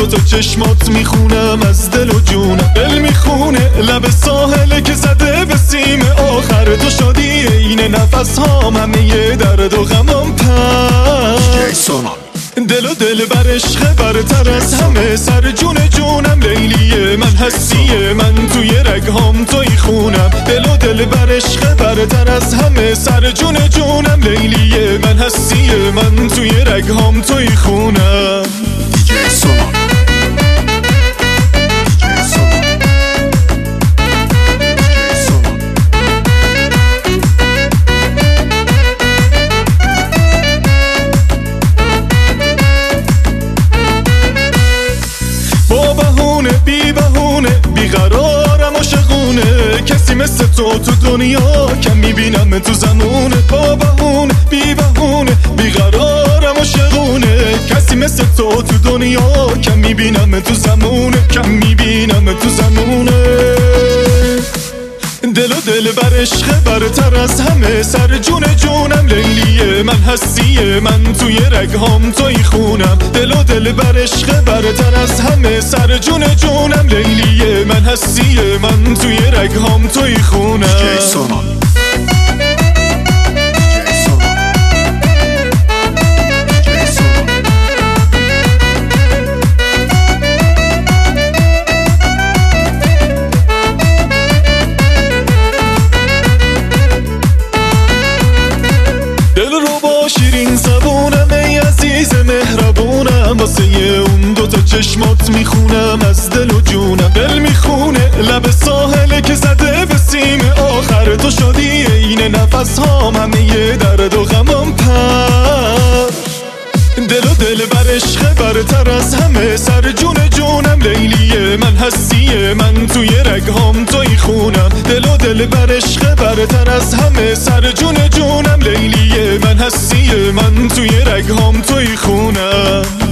دوتا چشمات میخونم از دل و جونم. دل میخونه لب ساحله که زده به سیم آخر. تو شدی این نفس هام، همه درد و غمام پس. دل و دل بر عشق برتر از همه، سر جون جونم لیلی من، هستی من توی رگهام توی خونم. دل و دل بر عشق برتر از همه، سر جون جونم لیلی من، هستی من توی رگهام توی خونم. بی بهونه بیقرارم و شقونه، کسی مثل تو دنیا کم میبینم تو زمونه. با بهونه بی بهونه بیقرارم و شقونه، کسی مثل تو دنیا کم میبینم تو زمونه، کم میبینم تو زمونه. دل و دل بر عشق برتر از همه، سر جون جونم لیلی من، هستی من توی رگهام توی خونم. دل و دل بر عشق برتر از همه، سر جون جونم لیلی من، هستی من توی رگهام توی خونم. شیرین زبونم ای عزیز مهربونم، واسه اون دوتا چشمات میخونم از دل و جونم. دل میخونه لب ساحله که زده به سیم آخر. تو شدی این نفس هام، همه درد و غمام پر. دل و دل بر عشق برتر از همه، سر جون جونم لیلی من، هستی من توی رگهام توی خونم. دل و دل بر عشق برتر از همه، سر جون جونم لیلی من، هستی من توی رگهام توی خونم.